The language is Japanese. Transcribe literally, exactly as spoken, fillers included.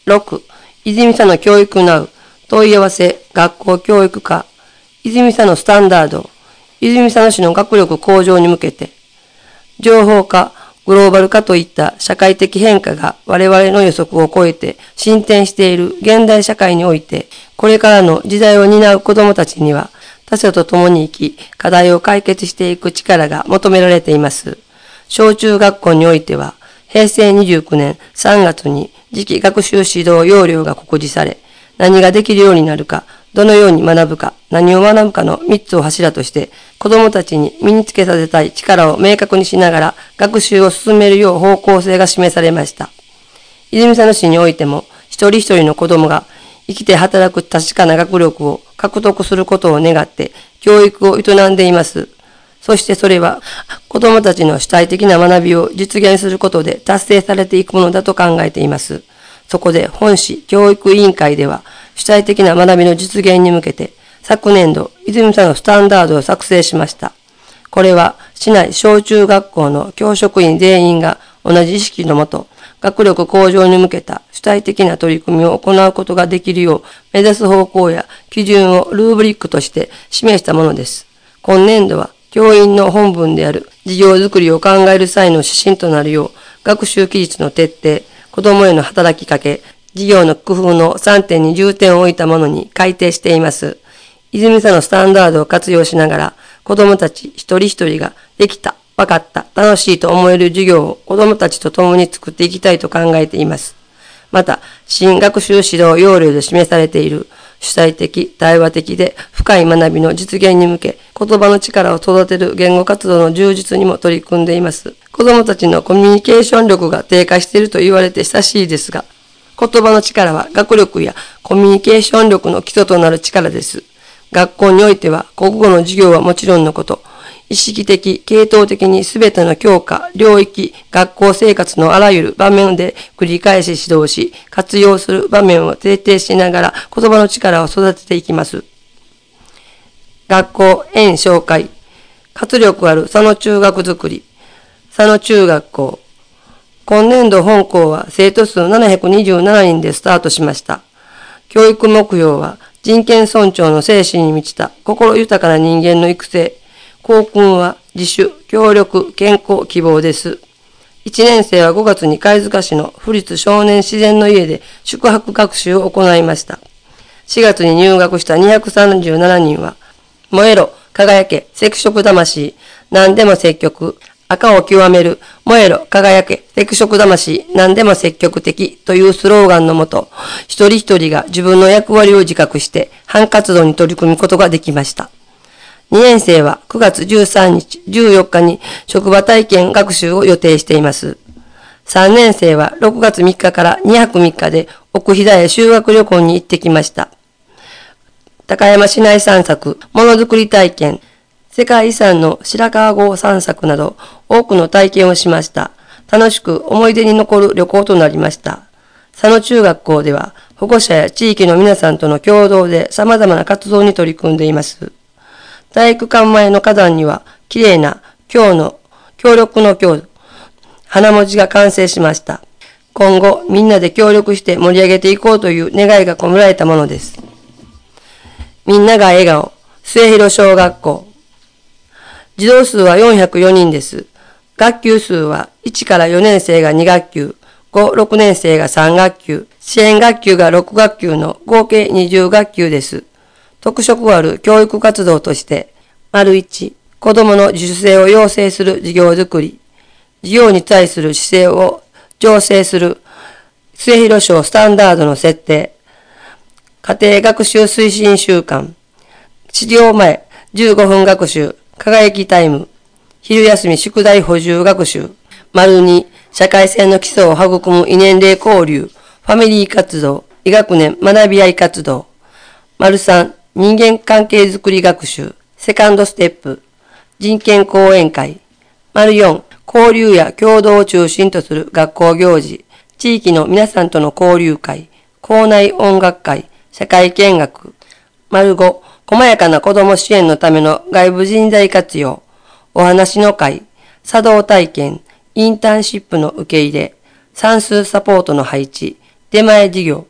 ろく、泉佐野教育ナウ、問い合わせ、学校教育課、泉佐野スタンダード、泉佐野市の学力向上に向けて、情報化、グローバル化といった社会的変化が我々の予測を超えて進展している現代社会において、これからの時代を担う子どもたちには、他者と共に生き、課題を解決していく力が求められています。小中学校においては、へいせいにじゅうきゅうねんさんがつに次期学習指導要領が告示され、何ができるようになるか、どのように学ぶか、何を学ぶかのみっつを柱として、子どもたちに身につけさせたい力を明確にしながら学習を進めるよう方向性が示されました。泉佐野市においても、一人一人の子どもが生きて働く確かな学力を獲得することを願って、教育を営んでいます。そしてそれは、子どもたちの主体的な学びを実現することで達成されていくものだと考えています。そこで本市教育委員会では、主体的な学びの実現に向けて、昨年度、泉佐野スタンダードを作成しました。これは、市内小中学校の教職員全員が同じ意識のもと、学力向上に向けた主体的な取り組みを行うことができるよう、目指す方向や基準をルーブリックとして示したものです。今年度は、教員の本分である事業づくりを考える際の指針となるよう、学習規律の徹底、子どもへの働きかけ、事業の工夫のさんてんに重点を置いたものに改定しています。泉佐野スタンダードを活用しながら、子どもたち一人一人ができた、わかった、楽しいと思える授業を子どもたちと共に作っていきたいと考えています。また、新学習指導要領で示されている主体的、対話的で深い学びの実現に向け、言葉の力を育てる言語活動の充実にも取り組んでいます。子どもたちのコミュニケーション力が低下していると言われて親しいですが、言葉の力は学力やコミュニケーション力の基礎となる力です。学校においては国語の授業はもちろんのこと、意識的、系統的にすべての教科、領域、学校生活のあらゆる場面で繰り返し指導し、活用する場面を徹底しながら言葉の力を育てていきます。学校、園紹介、活力ある佐野中学づくり、佐野中学校。今年度本校は生徒数ななひゃくにじゅうななにんでスタートしました。教育目標は人権尊重の精神に満ちた心豊かな人間の育成。校訓は自主、協力、健康、希望です。いちねん生はごがつに貝塚市の府立少年自然の家で宿泊学習を行いました。しがつに入学したにひゃくさんじゅうななにんは、燃えろ、輝け、赤色魂、何でも積極、赤を極める、燃えろ、輝け、赤色魂、何でも積極的というスローガンのもと、一人一人が自分の役割を自覚して反活動に取り組むことができました。にねん生はくがつじゅうさんにち、じゅうよっかに職場体験学習を予定しています。さんねん生はろくがつみっかからにはくみっかで奥飛騨へ修学旅行に行ってきました。高山市内散策、ものづくり体験、世界遺産の白川郷散策など多くの体験をしました。楽しく思い出に残る旅行となりました。佐野中学校では保護者や地域の皆さんとの共同で様々な活動に取り組んでいます。体育館前の花壇には綺麗な今日の協力の今日、花文字が完成しました。今後みんなで協力して盛り上げていこうという願いが込められたものです。みんなが笑顔、末広小学校。児童数はよんひゃくよにんです。学級数はいちからよねん生がに学級、ご、ろくねん生がさん学級、支援学級がろく学級の合計にじゅう学級です。特色ある教育活動として、丸いち、子供の自主性を養成する授業づくり、授業に対する姿勢を醸成する末広小スタンダードの設定、家庭学習推進週間、始業前じゅうごふん学習、輝きタイム、昼休み宿題補充学習、丸に、社会性の基礎を育む異年齢交流、ファミリー活動、医学年学び合い活動、丸さん、人間関係づくり学習、セカンドステップ、人権講演会、丸よん、交流や共同を中心とする学校行事、地域の皆さんとの交流会、校内音楽会、社会見学、丸ご、細やかな子ども支援のための外部人材活用、お話の会、茶道体験、インターンシップの受け入れ、算数サポートの配置、 出前事業、